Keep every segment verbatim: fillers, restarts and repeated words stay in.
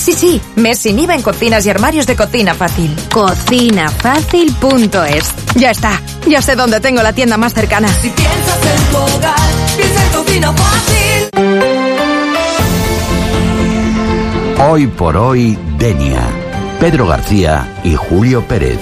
Sí, sí, mes sin I V A en cocinas y armarios de Cocina Fácil. cocina fácil punto es. Ya está, ya sé dónde tengo la tienda más cercana. Si piensas en tu hogar, piensa en Cocina Fácil. Hoy por hoy, Denia. Pedro García y Julio Pérez.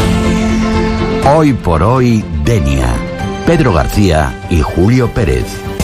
Hoy por hoy, Denia. Pedro García y Julio Pérez.